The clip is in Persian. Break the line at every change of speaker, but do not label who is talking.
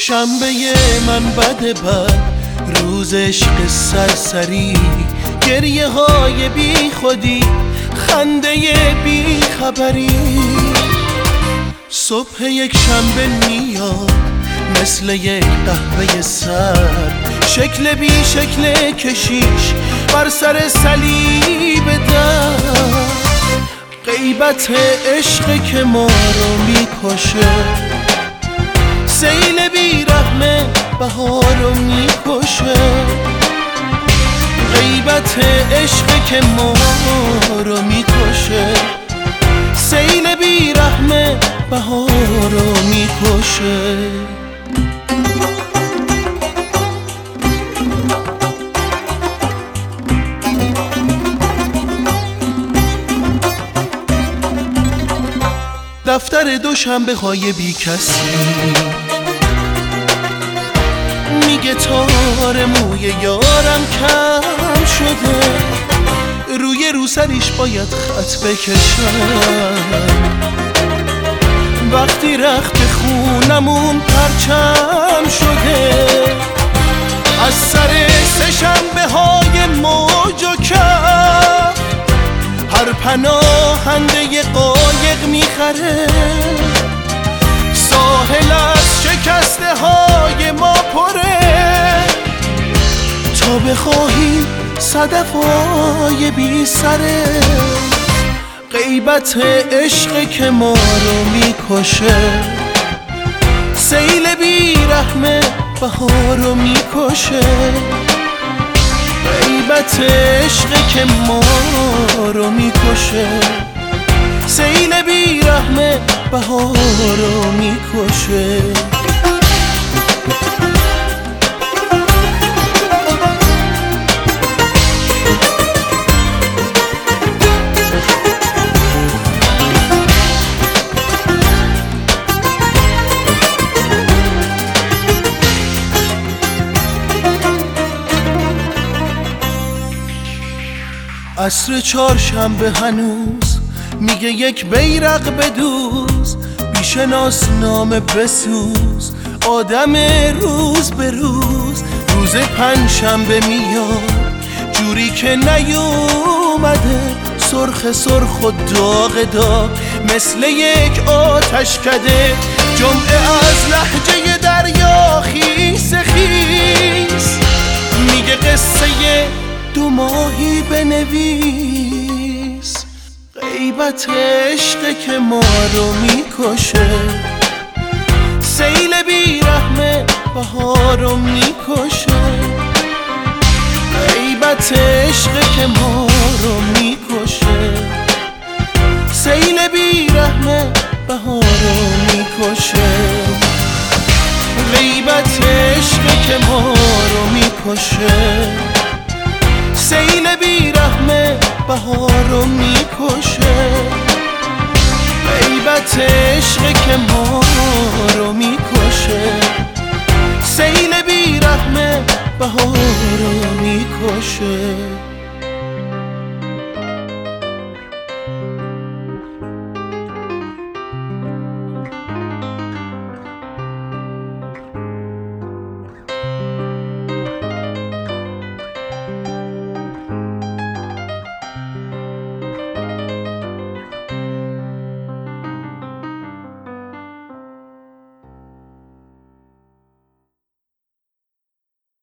شنبه من بد روز عشق سرسری، گریه های بی خودی، خنده بی خبری. صبح یک شنبه میاد مثل یک قهوه سرد، شکل بی شکل کشیش بر سر صلیب درد. غیبت عشق که ما رو میکشه، سیل بی رحمه بهار رو میکشه. غیبت عشق که ما رو میکشه، سیل بی رحمه بهار رو میکشه. دفتر دوشنبه های بی کسی میگه تار موی یارم کم شده، روی روسریش باید خط بکشم. وقتی رخت خونمون پرچم شده، از سر سه شنبه های موج و کف هر پناهنده قایق میخره. ساحل از شکسته های ما پره، تا بخواهیم صدف های بی سره. غیبت عشق که ما رو میکشه، سیل بی رحمه بهار رو میکشه. غیبت عشق که ما رو میکشه، سیل بی رحمه بهار رو میکشه. عصر چهارشنبه هنوز میگه یک بیرق بدوز، بیشناس نامه بسوز، آدم روز به روز. روز پنجشنبه میاد جوری که نیومده، سرخ سرخ و داغ داغ مثل یک آتش کده. جمعه از لهجه دریا خیس خیس میگه قصه دو ماهی بنویس. غیبت عشق که ما رو میکشه، سیل بی رحمه بهار رو میکشه. غیبت عشق که ما رو میکشه، سیل بی رحمه بهار رو میکشه. غیبت عشق که ما رو میکشه، سیل بی رحمه بهار رو میکشه. غیبت عشق که ما رو میکشه، سیل بی رحمه بهار رو میکشه.